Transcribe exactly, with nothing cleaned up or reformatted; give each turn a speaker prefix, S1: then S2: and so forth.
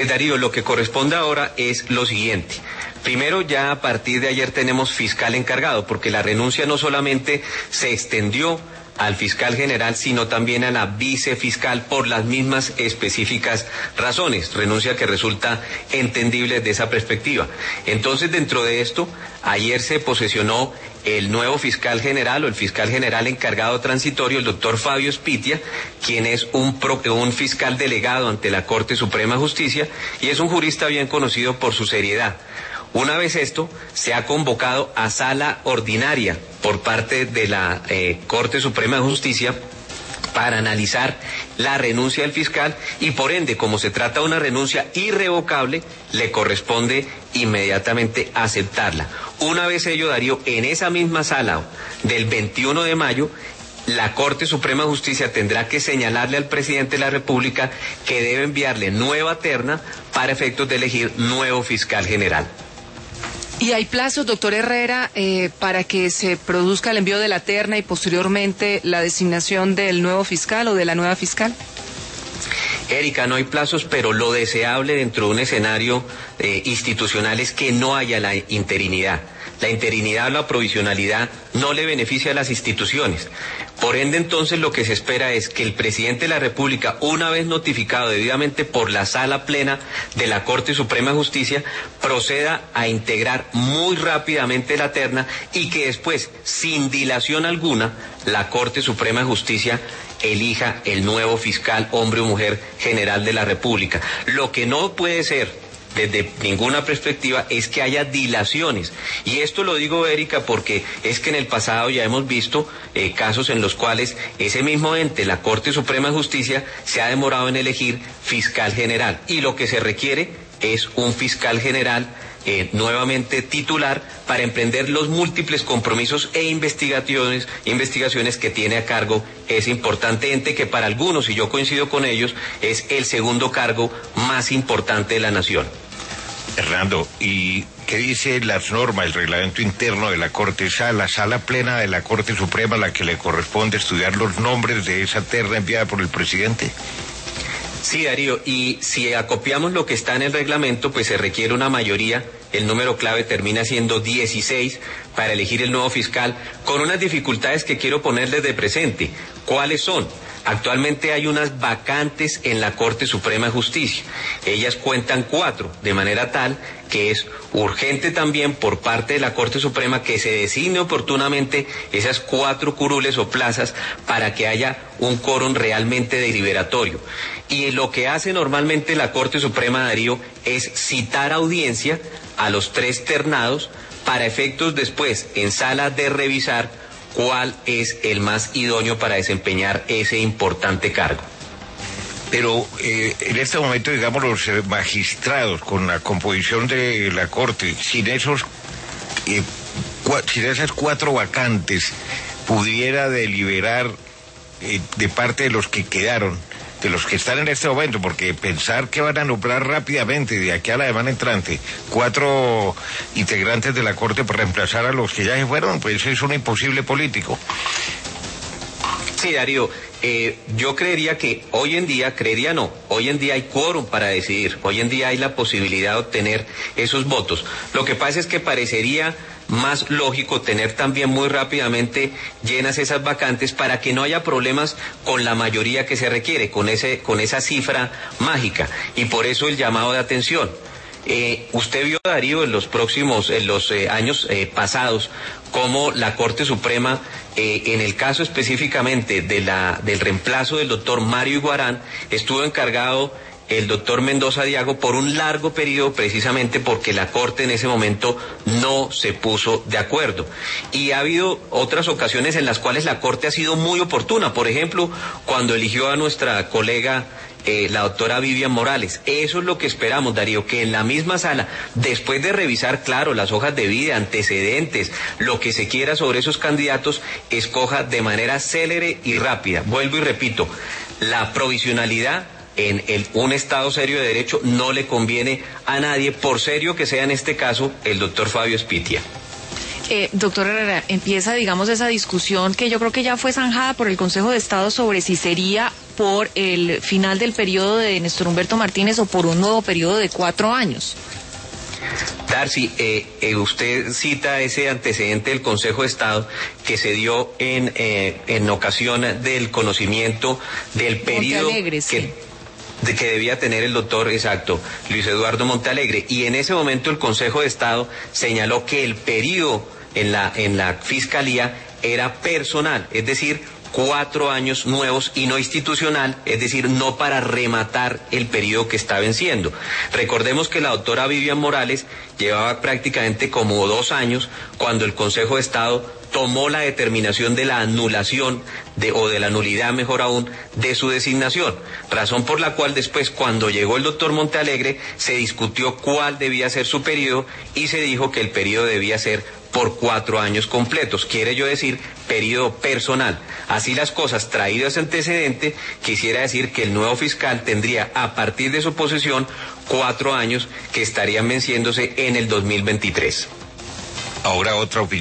S1: Darío, lo que corresponde ahora es lo siguiente. Primero, ya a partir de ayer tenemos fiscal encargado, porque la renuncia no solamente se extendió al fiscal general, sino también a la vicefiscal por las mismas específicas razones, renuncia que resulta entendible desde esa perspectiva. Entonces, dentro de esto, ayer se posesionó el nuevo fiscal general o el fiscal general encargado transitorio, el doctor Fabio Spitia, quien es un, pro, un fiscal delegado ante la Corte Suprema de Justicia y es un jurista bien conocido por su seriedad. Una vez esto, se ha convocado a sala ordinaria por parte de la eh, Corte Suprema de Justicia para analizar la renuncia del fiscal y por ende, como se trata de una renuncia irrevocable, le corresponde inmediatamente aceptarla. Una vez ello, Darío, en esa misma sala del veintiuno de mayo, la Corte Suprema de Justicia tendrá que señalarle al presidente de la República que debe enviarle nueva terna para efectos de elegir nuevo fiscal general.
S2: ¿Y hay plazos, doctor Herrera, eh, para que se produzca el envío de la terna y posteriormente la designación del nuevo fiscal o de la nueva fiscal?
S1: Erika, no hay plazos, pero lo deseable dentro de un escenario eh, institucional es que no haya la interinidad. La interinidad o la provisionalidad no le beneficia a las instituciones. Por ende, entonces, lo que se espera es que el presidente de la República, una vez notificado debidamente por la Sala Plena de la Corte Suprema de Justicia, proceda a integrar muy rápidamente la terna y que después, sin dilación alguna, la Corte Suprema de Justicia elija el nuevo fiscal, hombre o mujer, general de la República. Lo que no puede ser desde ninguna perspectiva es que haya dilaciones, y esto lo digo, Erika, porque es que en el pasado ya hemos visto eh, casos en los cuales ese mismo ente, la Corte Suprema de Justicia, se ha demorado en elegir fiscal general, y lo que se requiere es un fiscal general eh, nuevamente titular para emprender los múltiples compromisos e investigaciones, investigaciones que tiene a cargo ese importante ente que para algunos, y yo coincido con ellos, es el segundo cargo más importante de la nación.
S3: Hernando, ¿y qué dice las normas, el reglamento interno de la Corte? ¿Es a la Sala Plena de la Corte Suprema la que le corresponde estudiar los nombres de esa terna enviada por el presidente?
S1: Sí, Darío, y si acopiamos lo que está en el reglamento, pues se requiere una mayoría, el número clave termina siendo dieciséis para elegir el nuevo fiscal, con unas dificultades que quiero ponerles de presente. ¿Cuáles son? Actualmente hay unas vacantes en la Corte Suprema de Justicia. Ellas cuentan cuatro, de manera tal que es urgente también por parte de la Corte Suprema que se designe oportunamente esas cuatro curules o plazas para que haya un quórum realmente deliberatorio. Y lo que hace normalmente la Corte Suprema, Darío, es citar audiencia a los tres ternados para efectos después en sala de revisar cuál es el más idóneo para desempeñar ese importante cargo.
S3: Pero eh, en este momento, digamos, los eh, magistrados con la composición de la Corte, sin esos, eh, cua, sin esas cuatro vacantes, pudiera deliberar eh, de parte de los que quedaron, de los que están en este momento, porque pensar que van a nombrar rápidamente de aquí a la semana entrante cuatro integrantes de la Corte para reemplazar a los que ya se fueron, pues es un imposible político.
S1: Sí, Darío, eh, yo creería que hoy en día, creería no, hoy en día hay quórum para decidir, hoy en día hay la posibilidad de obtener esos votos. Lo que pasa es que parecería más lógico tener también muy rápidamente llenas esas vacantes para que no haya problemas con la mayoría que se requiere, con ese, con esa cifra mágica, y por eso el llamado de atención. Eh, usted vio, Darío, en los próximos, en los eh, años eh, pasados, cómo la Corte Suprema, eh, en el caso específicamente de la, del reemplazo del doctor Mario Iguarán, estuvo encargado el doctor Mendoza Diago por un largo periodo, precisamente porque la Corte en ese momento no se puso de acuerdo. Y ha habido otras ocasiones en las cuales la Corte ha sido muy oportuna, por ejemplo, cuando eligió a nuestra colega Eh, la doctora Vivian Morales. Eso es lo que esperamos, Darío, que en la misma sala, después de revisar, claro, las hojas de vida, antecedentes, lo que se quiera sobre esos candidatos, escoja de manera célere y rápida. Vuelvo y repito, la provisionalidad en el, un Estado serio de derecho no le conviene a nadie, por serio que sea en este caso el doctor Fabio Spitia.
S2: Eh, doctor Herrera, empieza, digamos, esa discusión que yo creo que ya fue zanjada por el Consejo de Estado sobre si sería
S4: por el final del periodo de Néstor Humberto Martínez o por un nuevo periodo de cuatro años.
S1: Darcy, eh, eh, usted cita ese antecedente del Consejo de Estado que se dio en, eh, en ocasión del conocimiento del periodo
S4: Montealegre, sí.
S1: que, de que debía tener el doctor, exacto, Luis Eduardo Montealegre. Y en ese momento el Consejo de Estado señaló que el periodo en la, en la Fiscalía era personal, es decir, cuatro años nuevos y no institucional, es decir, no para rematar el periodo que está venciendo. Recordemos que la doctora Vivian Morales llevaba prácticamente como dos años cuando el Consejo de Estado tomó la determinación de la anulación de, o de la nulidad, mejor aún, de su designación, razón por la cual después, cuando llegó el doctor Montealegre, se discutió cuál debía ser su periodo y se dijo que el periodo debía ser por cuatro años completos, quiere yo decir, periodo personal. Así las cosas, traído ese antecedente, quisiera decir que el nuevo fiscal tendría, a partir de su posesión, cuatro años que estarían venciéndose en el dos mil veintitrés.
S3: Ahora otra opinión.